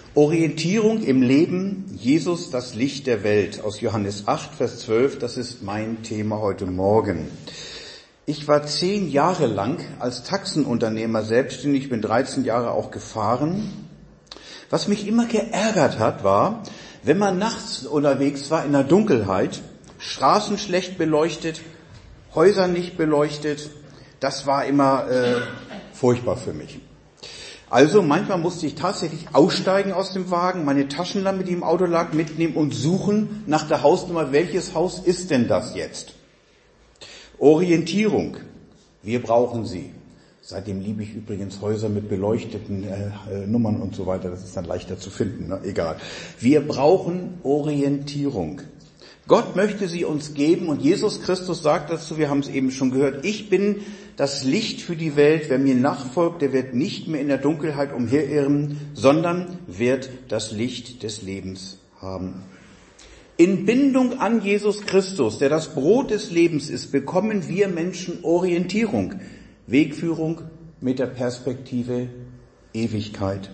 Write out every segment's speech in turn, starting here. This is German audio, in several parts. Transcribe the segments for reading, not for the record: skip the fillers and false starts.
Orientierung im Leben, Jesus, das Licht der Welt, aus Johannes 8, Vers 12, das ist mein Thema heute Morgen. Ich war 10 Jahre lang als Taxenunternehmer selbstständig, bin 13 Jahre auch gefahren. Was mich immer geärgert hat, war, wenn man nachts unterwegs war in der Dunkelheit, Straßen schlecht beleuchtet, Häuser nicht beleuchtet, das war immer furchtbar für mich. Also manchmal musste ich tatsächlich aussteigen aus dem Wagen, meine Taschenlampe, die im Auto lag, mitnehmen und suchen nach der Hausnummer, welches Haus ist denn das jetzt? Orientierung, wir brauchen sie. Seitdem liebe ich übrigens Häuser mit beleuchteten Nummern und so weiter, das ist dann leichter zu finden, ne? Egal. Wir brauchen Orientierung. Gott möchte sie uns geben und Jesus Christus sagt dazu, wir haben es eben schon gehört, ich bin das Licht für die Welt, wer mir nachfolgt, der wird nicht mehr in der Dunkelheit umherirren, sondern wird das Licht des Lebens haben. In Bindung an Jesus Christus, der das Brot des Lebens ist, bekommen wir Menschen Orientierung, Wegführung mit der Perspektive Ewigkeit.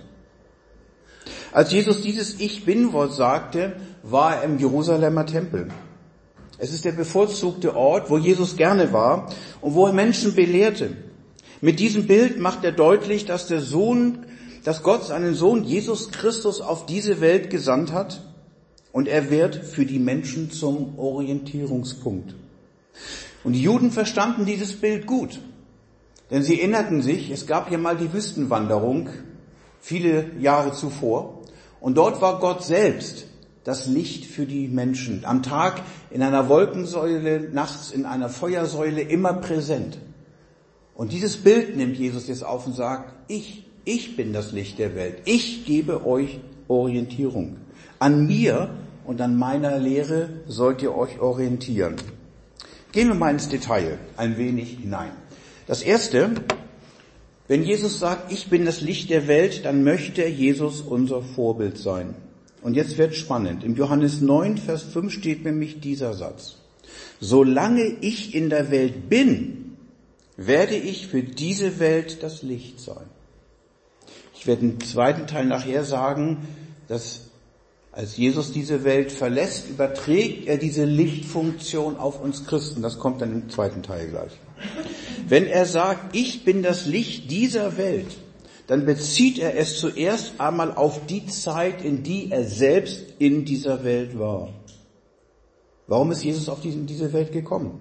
Als Jesus dieses Ich-Bin-Wort sagte, war er im Jerusalemer Tempel. Es ist der bevorzugte Ort, wo Jesus gerne war und wo er Menschen belehrte. Mit diesem Bild macht er deutlich, dass Gott seinen Sohn Jesus Christus auf diese Welt gesandt hat und er wird für die Menschen zum Orientierungspunkt. Und die Juden verstanden dieses Bild gut, denn sie erinnerten sich, es gab ja mal die Wüstenwanderung viele Jahre zuvor und dort war Gott selbst das Licht für die Menschen. Am Tag in einer Wolkensäule, nachts in einer Feuersäule, immer präsent. Und dieses Bild nimmt Jesus jetzt auf und sagt, ich bin das Licht der Welt. Ich gebe euch Orientierung. An mir und an meiner Lehre sollt ihr euch orientieren. Gehen wir mal ins Detail ein wenig hinein. Das Erste, wenn Jesus sagt, ich bin das Licht der Welt, dann möchte Jesus unser Vorbild sein. Und jetzt wird spannend. Im Johannes 9, Vers 5 steht nämlich dieser Satz. Solange ich in der Welt bin, werde ich für diese Welt das Licht sein. Ich werde im zweiten Teil nachher sagen, dass als Jesus diese Welt verlässt, überträgt er diese Lichtfunktion auf uns Christen. Das kommt dann im zweiten Teil gleich. Wenn er sagt, ich bin das Licht dieser Welt, dann bezieht er es zuerst einmal auf die Zeit, in die er selbst in dieser Welt war. Warum ist Jesus auf diese Welt gekommen?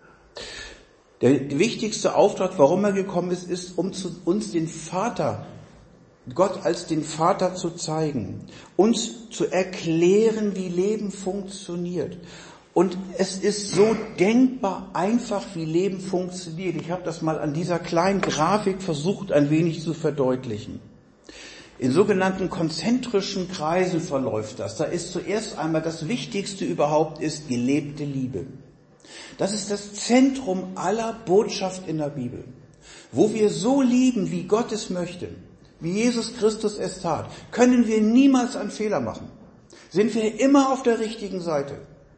Der wichtigste Auftrag, warum er gekommen ist, um uns den Vater, Gott als den Vater zu zeigen, uns zu erklären, wie Leben funktioniert. Und es ist so denkbar einfach, wie Leben funktioniert. Ich habe das mal an dieser kleinen Grafik versucht, ein wenig zu verdeutlichen. In sogenannten konzentrischen Kreisen verläuft das. Da ist zuerst einmal das Wichtigste überhaupt ist gelebte Liebe. Das ist das Zentrum aller Botschaft in der Bibel. Wo wir so lieben, wie Gott es möchte, wie Jesus Christus es tat, können wir niemals einen Fehler machen. Sind wir immer auf der richtigen Seite.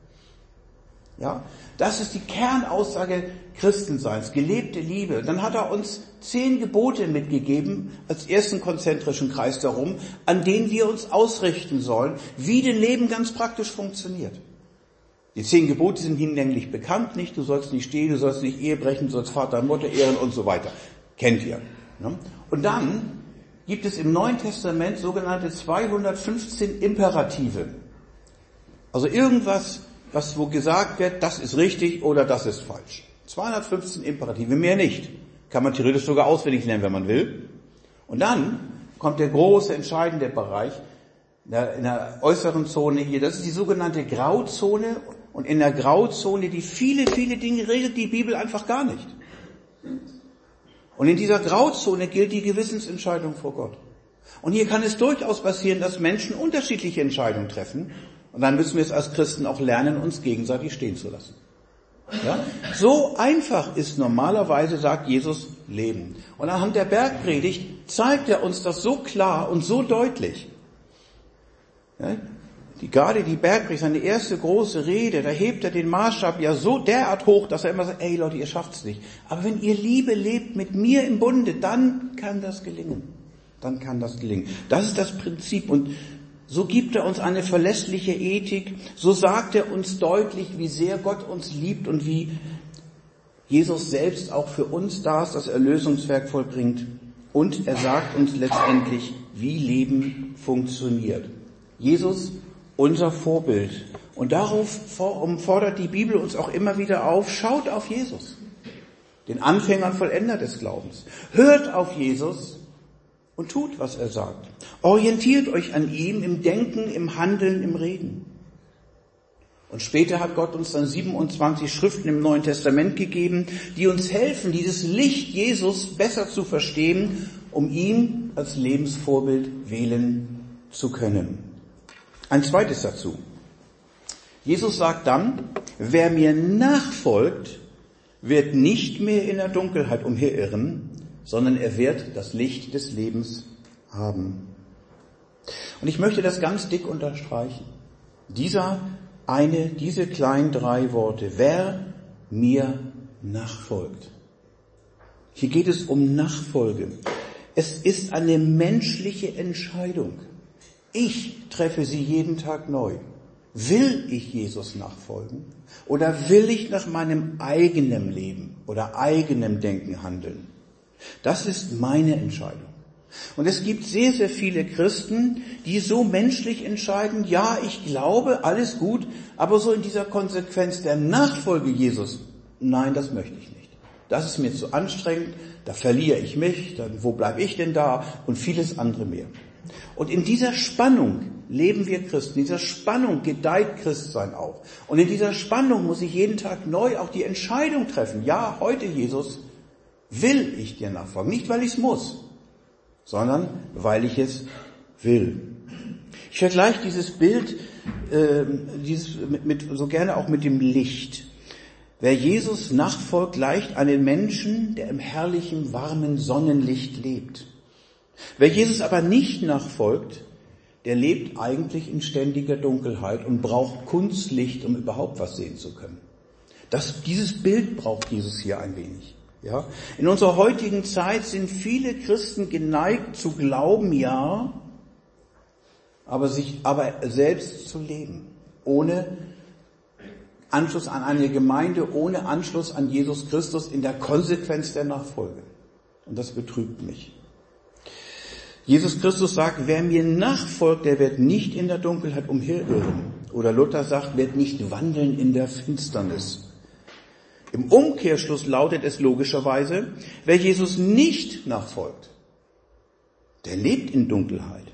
Ja, das ist die Kernaussage Christenseins, gelebte Liebe. Dann hat er uns 10 Gebote mitgegeben, als ersten konzentrischen Kreis darum, an denen wir uns ausrichten sollen, wie das Leben ganz praktisch funktioniert. Die 10 Gebote sind hinlänglich bekannt, nicht? Du sollst nicht stehlen, du sollst nicht Ehe brechen, du sollst Vater und Mutter ehren und so weiter. Kennt ihr. Ne? Und dann gibt es im Neuen Testament sogenannte 215 Imperative. Also irgendwas, wo gesagt wird, das ist richtig oder das ist falsch. 215 Imperative, mehr nicht. Kann man theoretisch sogar auswendig lernen, wenn man will. Und dann kommt der große, entscheidende Bereich in der äußeren Zone hier. Das ist die sogenannte Grauzone. Und in der Grauzone, die viele, viele Dinge regelt die Bibel einfach gar nicht. Und in dieser Grauzone gilt die Gewissensentscheidung vor Gott. Und hier kann es durchaus passieren, dass Menschen unterschiedliche Entscheidungen treffen. Und dann müssen wir es als Christen auch lernen, uns gegenseitig stehen zu lassen. Ja? So einfach ist normalerweise, sagt Jesus, Leben. Und anhand der Bergpredigt zeigt er uns das so klar und so deutlich. Ja? Gerade die Bergpredigt, seine erste große Rede, da hebt er den Maßstab ja so derart hoch, dass er immer sagt, ey Leute, ihr schafft's nicht. Aber wenn ihr Liebe lebt mit mir im Bunde, dann kann das gelingen. dann kann das gelingen. Das ist das Prinzip und so gibt er uns eine verlässliche Ethik, so sagt er uns deutlich, wie sehr Gott uns liebt und wie Jesus selbst auch für uns das Erlösungswerk vollbringt. Und er sagt uns letztendlich, wie Leben funktioniert. Jesus, unser Vorbild. Und darauf fordert die Bibel uns auch immer wieder auf, schaut auf Jesus, den Anfänger und Vollender des Glaubens. Hört auf Jesus und tut, was er sagt. Orientiert euch an ihm im Denken, im Handeln, im Reden. Und später hat Gott uns dann 27 Schriften im Neuen Testament gegeben, die uns helfen, dieses Licht Jesus besser zu verstehen, um ihn als Lebensvorbild wählen zu können. Ein zweites dazu. Jesus sagt dann, wer mir nachfolgt, wird nicht mehr in der Dunkelheit umherirren, sondern er wird das Licht des Lebens haben. Und ich möchte das ganz dick unterstreichen. Diese kleinen 3 Worte, wer mir nachfolgt. Hier geht es um Nachfolge. Es ist eine menschliche Entscheidung. Ich treffe sie jeden Tag neu. Will ich Jesus nachfolgen oder will ich nach meinem eigenen Leben oder eigenem Denken handeln? Das ist meine Entscheidung. Und es gibt sehr, sehr viele Christen, die so menschlich entscheiden, ja, ich glaube, alles gut, aber so in dieser Konsequenz der Nachfolge Jesus, nein, das möchte ich nicht. Das ist mir zu anstrengend, da verliere ich mich, dann wo bleibe ich denn da und vieles andere mehr. Und in dieser Spannung leben wir Christen, in dieser Spannung gedeiht Christsein auch. Und in dieser Spannung muss ich jeden Tag neu auch die Entscheidung treffen, ja, heute Jesus, will ich dir nachfolgen, nicht weil ich es muss, sondern weil ich es will. Ich vergleiche dieses Bild so gerne auch mit dem Licht. Wer Jesus nachfolgt, gleicht einen Menschen, der im herrlichen, warmen Sonnenlicht lebt. Wer Jesus aber nicht nachfolgt, der lebt eigentlich in ständiger Dunkelheit und braucht Kunstlicht, um überhaupt was sehen zu können. Dieses Bild braucht Jesus hier ein wenig. Ja? In unserer heutigen Zeit sind viele Christen geneigt zu glauben, ja, aber selbst zu leben, ohne Anschluss an eine Gemeinde, ohne Anschluss an Jesus Christus in der Konsequenz der Nachfolge. Und das betrübt mich. Jesus Christus sagt, wer mir nachfolgt, der wird nicht in der Dunkelheit umherirren. Oder Luther sagt, wird nicht wandeln in der Finsternis. Im Umkehrschluss lautet es logischerweise, wer Jesus nicht nachfolgt, der lebt in Dunkelheit.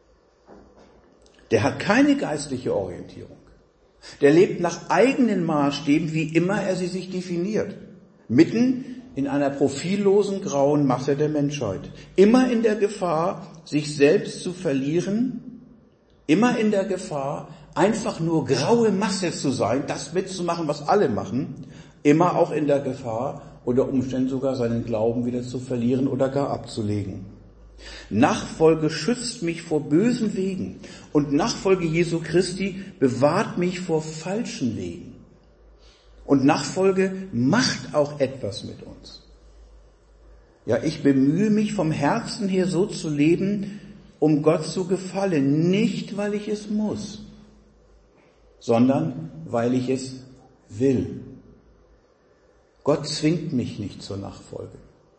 Der hat keine geistliche Orientierung. Der lebt nach eigenen Maßstäben, wie immer er sie sich definiert. Mitten in einer profillosen grauen Masse der Menschheit. Immer in der Gefahr, sich selbst zu verlieren. Immer in der Gefahr, einfach nur graue Masse zu sein, das mitzumachen, was alle machen. Immer auch in der Gefahr, unter Umständen sogar seinen Glauben wieder zu verlieren oder gar abzulegen. Nachfolge schützt mich vor bösen Wegen und Nachfolge Jesu Christi bewahrt mich vor falschen Wegen. Und Nachfolge macht auch etwas mit uns. Ja, ich bemühe mich vom Herzen her so zu leben, um Gott zu gefallen, nicht weil ich es muss, sondern weil ich es will. Gott zwingt mich nicht zur Nachfolge.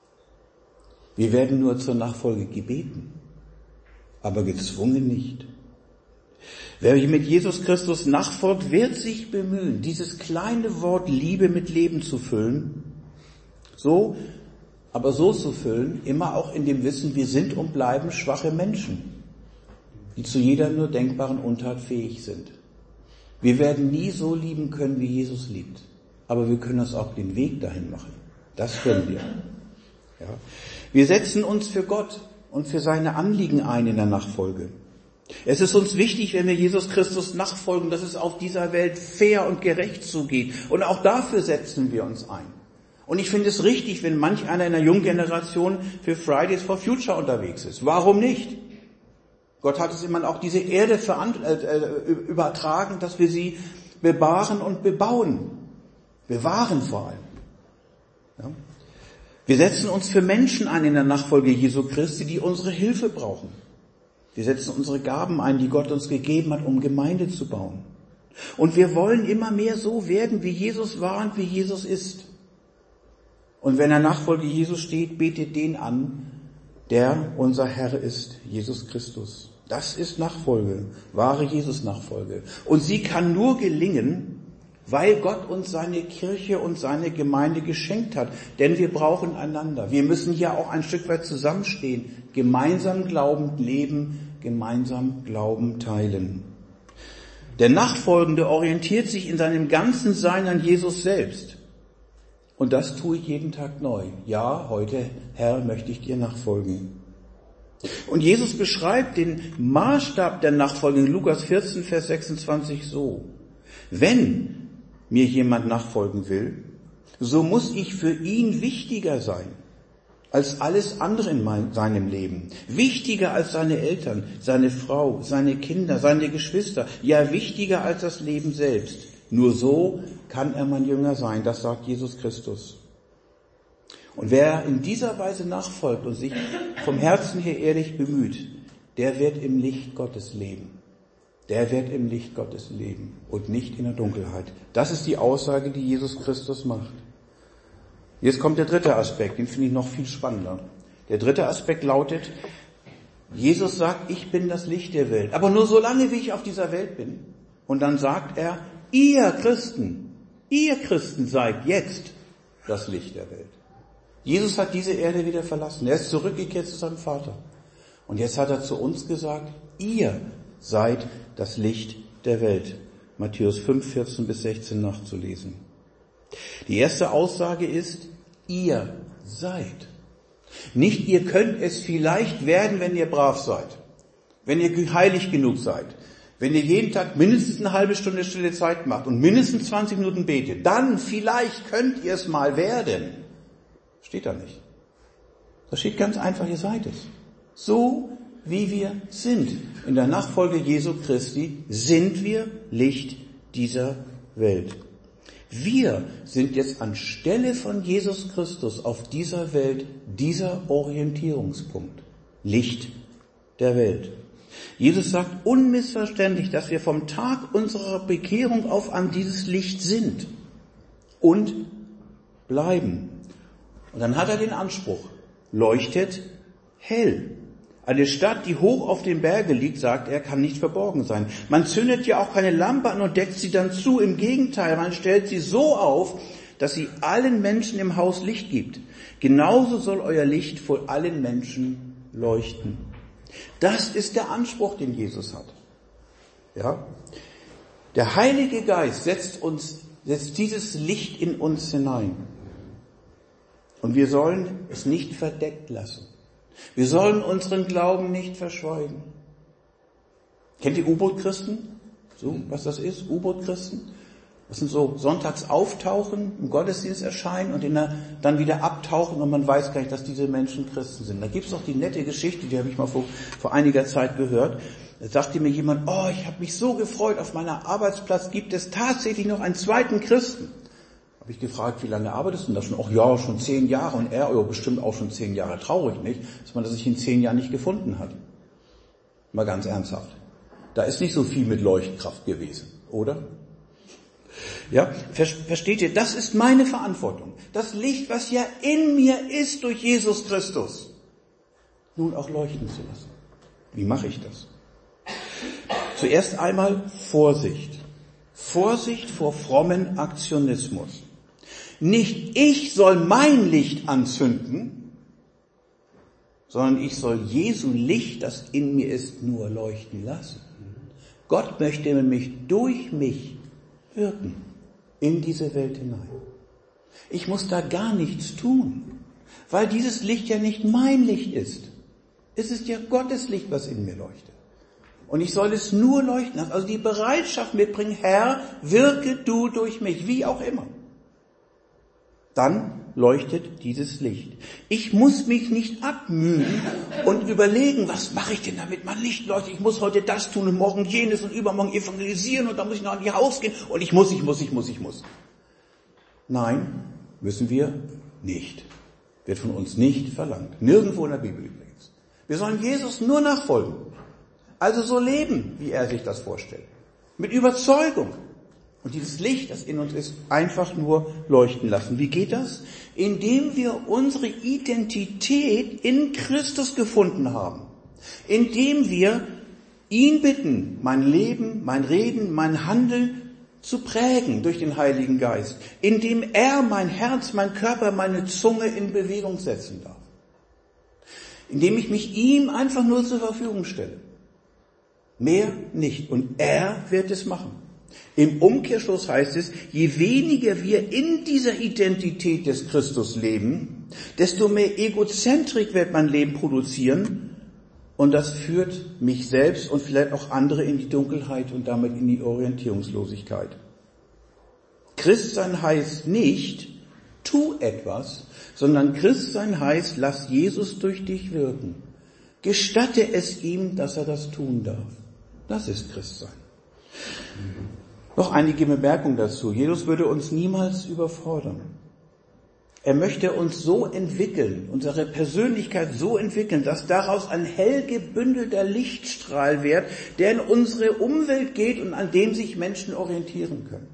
Wir werden nur zur Nachfolge gebeten, aber gezwungen nicht. Wer mit Jesus Christus nachfolgt, wird sich bemühen, dieses kleine Wort Liebe mit Leben zu füllen, so zu füllen, immer auch in dem Wissen, wir sind und bleiben schwache Menschen, die zu jeder nur denkbaren Untat fähig sind. Wir werden nie so lieben können, wie Jesus liebt, aber wir können uns auch den Weg dahin machen. Das können wir. Ja. Wir setzen uns für Gott und für seine Anliegen ein in der Nachfolge. Es ist uns wichtig, wenn wir Jesus Christus nachfolgen, dass es auf dieser Welt fair und gerecht zugeht. Und auch dafür setzen wir uns ein. Und ich finde es richtig, wenn manch einer in der jungen Generation für Fridays for Future unterwegs ist. Warum nicht? Gott hat es immer auch diese Erde übertragen, dass wir sie bewahren und bebauen. Bewahren vor allem. Ja? Wir setzen uns für Menschen ein in der Nachfolge Jesu Christi, die unsere Hilfe brauchen. Wir setzen unsere Gaben ein, die Gott uns gegeben hat, um Gemeinde zu bauen. Und wir wollen immer mehr so werden, wie Jesus war und wie Jesus ist. Und wenn er Nachfolge Jesu steht, betet den an, der unser Herr ist, Jesus Christus. Das ist Nachfolge, wahre Jesus-Nachfolge. Und sie kann nur gelingen, weil Gott uns seine Kirche und seine Gemeinde geschenkt hat. Denn wir brauchen einander. Wir müssen hier auch ein Stück weit zusammenstehen, gemeinsam Glauben leben, gemeinsam Glauben teilen. Der Nachfolgende orientiert sich in seinem ganzen Sein an Jesus selbst. Und das tue ich jeden Tag neu. Ja, heute, Herr, möchte ich dir nachfolgen. Und Jesus beschreibt den Maßstab der Nachfolge in Lukas 14, Vers 26 so. Wenn mir jemand nachfolgen will, so muss ich für ihn wichtiger sein als alles andere in seinem Leben. Wichtiger als seine Eltern, seine Frau, seine Kinder, seine Geschwister. Ja, wichtiger als das Leben selbst. Nur so kann er mein Jünger sein, das sagt Jesus Christus. Und wer in dieser Weise nachfolgt und sich vom Herzen her ehrlich bemüht, der wird im Licht Gottes leben. Der wird im Licht Gottes leben und nicht in der Dunkelheit. Das ist die Aussage, die Jesus Christus macht. Jetzt kommt der dritte Aspekt, den finde ich noch viel spannender. Der dritte Aspekt lautet, Jesus sagt, ich bin das Licht der Welt, aber nur so lange, wie ich auf dieser Welt bin. Und dann sagt er, ihr Christen seid jetzt das Licht der Welt. Jesus hat diese Erde wieder verlassen. Er ist zurückgekehrt zu seinem Vater. Und jetzt hat er zu uns gesagt, ihr seid das Licht der Welt. Matthäus 5, 14 bis 16 nachzulesen. Die erste Aussage ist, ihr seid. Nicht ihr könnt es vielleicht werden, wenn ihr brav seid. Wenn ihr heilig genug seid. Wenn ihr jeden Tag mindestens eine halbe Stunde stille Zeit macht und mindestens 20 Minuten betet, dann vielleicht könnt ihr es mal werden. Steht da nicht. Da steht ganz einfach, ihr seid es. So wie wir sind. In der Nachfolge Jesu Christi sind wir Licht dieser Welt. Wir sind jetzt anstelle von Jesus Christus auf dieser Welt dieser Orientierungspunkt. Licht der Welt. Jesus sagt unmissverständlich, dass wir vom Tag unserer Bekehrung auf an dieses Licht sind und bleiben. Und dann hat er den Anspruch, leuchtet hell. Eine Stadt, die hoch auf den Bergen liegt, sagt er, kann nicht verborgen sein. Man zündet ja auch keine Lampe an und deckt sie dann zu. Im Gegenteil, man stellt sie so auf, dass sie allen Menschen im Haus Licht gibt. Genauso soll euer Licht vor allen Menschen leuchten. Das ist der Anspruch, den Jesus hat. Ja? Der Heilige Geist setzt dieses Licht in uns hinein. Und wir sollen es nicht verdeckt lassen. Wir sollen unseren Glauben nicht verschweigen. Kennt ihr U-Boot-Christen? So, was das ist? U-Boot-Christen? Das sind so sonntags auftauchen, im Gottesdienst erscheinen und dann wieder abtauchen und man weiß gar nicht, dass diese Menschen Christen sind. Da gibt's doch die nette Geschichte, die habe ich mal vor einiger Zeit gehört. Da sagte mir jemand, ich habe mich so gefreut, auf meinem Arbeitsplatz gibt es tatsächlich noch einen zweiten Christen. Habe ich gefragt, wie lange arbeitest du denn da schon? Schon 10 Jahre. Und er, bestimmt auch schon 10 Jahre. Traurig nicht, dass man das sich in 10 Jahren nicht gefunden hat. Mal ganz ernsthaft. Da ist nicht so viel mit Leuchtkraft gewesen, oder? Ja, versteht ihr? Das ist meine Verantwortung. Das Licht, was ja in mir ist durch Jesus Christus, nun auch leuchten zu lassen. Wie mache ich das? Zuerst einmal Vorsicht. Vorsicht vor frommen Aktionismus. Nicht ich soll mein Licht anzünden, sondern ich soll Jesu Licht, das in mir ist, nur leuchten lassen. Gott möchte nämlich durch mich wirken in diese Welt hinein. Ich muss da gar nichts tun, weil dieses Licht ja nicht mein Licht ist. Es ist ja Gottes Licht, was in mir leuchtet. Und ich soll es nur leuchten lassen. Also die Bereitschaft mitbringen, Herr, wirke du durch mich, wie auch immer. Dann leuchtet dieses Licht. Ich muss mich nicht abmühen und überlegen, was mache ich denn, damit mein Licht leuchtet. Ich muss heute das tun und morgen jenes und übermorgen evangelisieren und dann muss ich noch an ihr Haus gehen und ich muss. Nein, müssen wir nicht. Wird von uns nicht verlangt. Nirgendwo in der Bibel übrigens. Wir sollen Jesus nur nachfolgen. Also so leben, wie er sich das vorstellt. Mit Überzeugung. Und dieses Licht, das in uns ist, einfach nur leuchten lassen. Wie geht das? Indem wir unsere Identität in Christus gefunden haben. Indem wir ihn bitten, mein Leben, mein Reden, mein Handeln zu prägen durch den Heiligen Geist. Indem er mein Herz, mein Körper, meine Zunge in Bewegung setzen darf. Indem ich mich ihm einfach nur zur Verfügung stelle. Mehr nicht. Und er wird es machen. Im Umkehrschluss heißt es, je weniger wir in dieser Identität des Christus leben, desto mehr Egozentrik wird mein Leben produzieren und das führt mich selbst und vielleicht auch andere in die Dunkelheit und damit in die Orientierungslosigkeit. Christsein heißt nicht, tu etwas, sondern Christsein heißt, lass Jesus durch dich wirken. Gestatte es ihm, dass er das tun darf. Das ist Christsein. Noch einige Bemerkungen dazu. Jesus würde uns niemals überfordern. Er möchte uns so entwickeln, unsere Persönlichkeit so entwickeln, dass daraus ein hell gebündelter Lichtstrahl wird, der in unsere Umwelt geht und an dem sich Menschen orientieren können.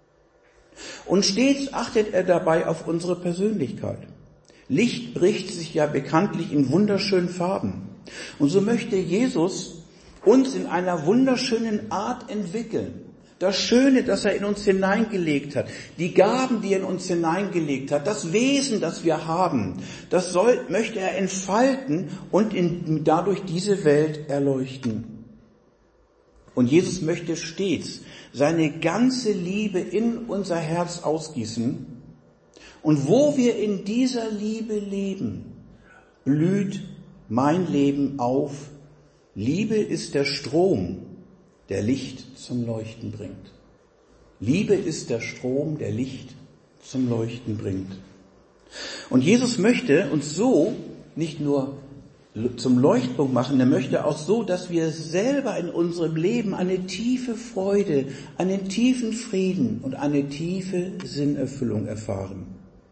Und stets achtet er dabei auf unsere Persönlichkeit. Licht bricht sich ja bekanntlich in wunderschönen Farben. Und so möchte Jesus uns in einer wunderschönen Art entwickeln. Das Schöne, das er in uns hineingelegt hat, die Gaben, die er in uns hineingelegt hat, das Wesen, das wir haben, das möchte er entfalten und dadurch diese Welt erleuchten. Und Jesus möchte stets seine ganze Liebe in unser Herz ausgießen. Und wo wir in dieser Liebe leben, blüht mein Leben auf. Liebe ist der Strom, der Licht zum Leuchten bringt. Liebe ist der Strom, der Licht zum Leuchten bringt. Und Jesus möchte uns so nicht nur zum Leuchtpunkt machen, er möchte auch so, dass wir selber in unserem Leben eine tiefe Freude, einen tiefen Frieden und eine tiefe Sinnerfüllung erfahren.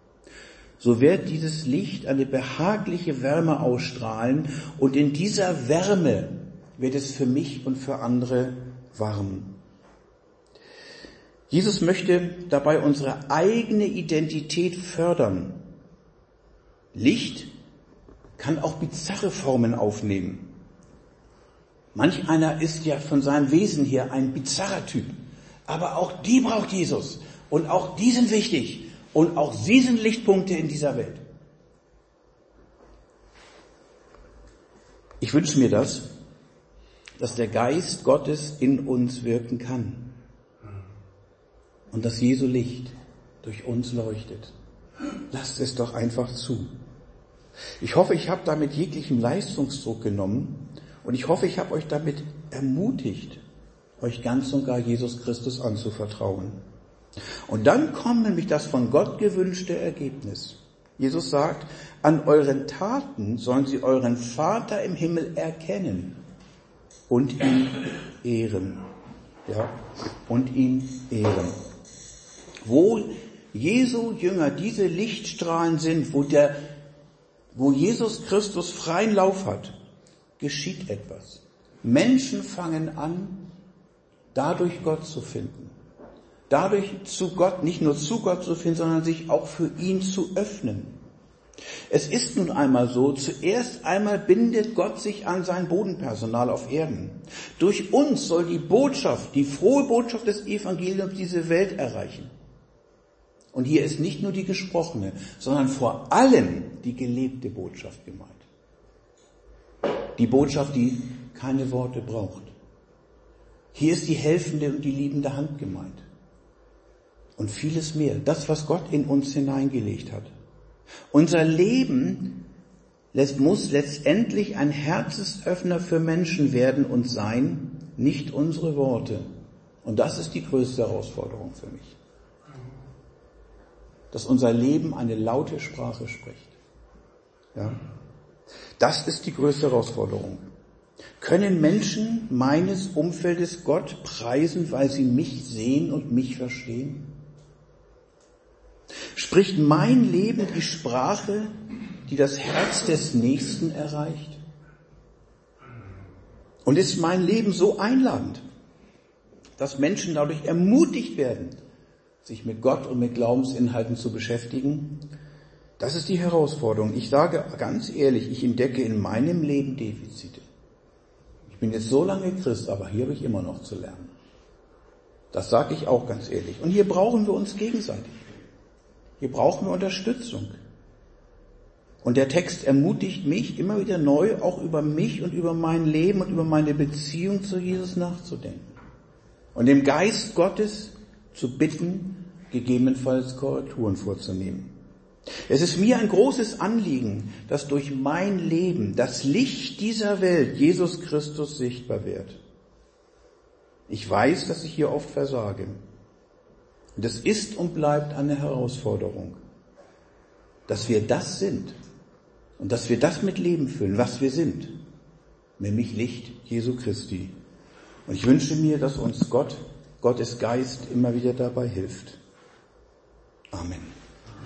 So wird dieses Licht eine behagliche Wärme ausstrahlen und in dieser Wärme wird es für mich und für andere warm. Jesus möchte dabei unsere eigene Identität fördern. Licht kann auch bizarre Formen aufnehmen. Manch einer ist ja von seinem Wesen her ein bizarrer Typ. Aber auch die braucht Jesus. Und auch die sind wichtig. Und auch sie sind Lichtpunkte in dieser Welt. Ich wünsche mir das, dass der Geist Gottes in uns wirken kann. Und dass Jesu Licht durch uns leuchtet. Lasst es doch einfach zu. Ich hoffe, ich habe damit jeglichen Leistungsdruck genommen und ich hoffe, ich habe euch damit ermutigt, euch ganz und gar Jesus Christus anzuvertrauen. Und dann kommt nämlich das von Gott gewünschte Ergebnis. Jesus sagt, an euren Taten sollen sie euren Vater im Himmel erkennen und ihn ehren. Ja, und ihn ehren. Wo Jesu Jünger diese Lichtstrahlen sind, wo Jesus Christus freien Lauf hat, geschieht etwas. Menschen fangen an, dadurch Gott zu finden. Dadurch zu Gott, nicht nur zu Gott zu finden, sondern sich auch für ihn zu öffnen. Es ist nun einmal so, zuerst einmal bindet Gott sich an sein Bodenpersonal auf Erden. Durch uns soll die Botschaft, die frohe Botschaft des Evangeliums diese Welt erreichen. Und hier ist nicht nur die gesprochene, sondern vor allem die gelebte Botschaft gemeint. Die Botschaft, die keine Worte braucht. Hier ist die helfende und die liebende Hand gemeint. Und vieles mehr. Das, was Gott in uns hineingelegt hat. Unser Leben muss letztendlich ein Herzensöffner für Menschen werden und sein, nicht unsere Worte. Und das ist die größte Herausforderung für mich. Dass unser Leben eine laute Sprache spricht. Ja? Das ist die größte Herausforderung. Können Menschen meines Umfeldes Gott preisen, weil sie mich sehen und mich verstehen? Spricht mein Leben die Sprache die das Herz des Nächsten erreicht? Und ist mein Leben so einladend, dass Menschen dadurch ermutigt werden, sich mit Gott und mit Glaubensinhalten zu beschäftigen? Das ist die Herausforderung. Ich sage ganz ehrlich, ich entdecke in meinem Leben Defizite. Ich bin jetzt so lange Christ, aber hier habe ich immer noch zu lernen. Das sage ich auch ganz ehrlich. Und hier brauchen wir uns gegenseitig. Hier brauchen wir Unterstützung. Und der Text ermutigt mich immer wieder neu, auch über mich und über mein Leben und über meine Beziehung zu Jesus nachzudenken. Und dem Geist Gottes zu bitten, gegebenenfalls Korrekturen vorzunehmen. Es ist mir ein großes Anliegen, dass durch mein Leben das Licht dieser Welt, Jesus Christus, sichtbar wird. Ich weiß, dass ich hier oft versage. Und es ist und bleibt eine Herausforderung, dass wir das sind und dass wir das mit Leben füllen, was wir sind, nämlich Licht Jesu Christi. Und ich wünsche mir, dass uns Gottes Geist immer wieder dabei hilft. Amen.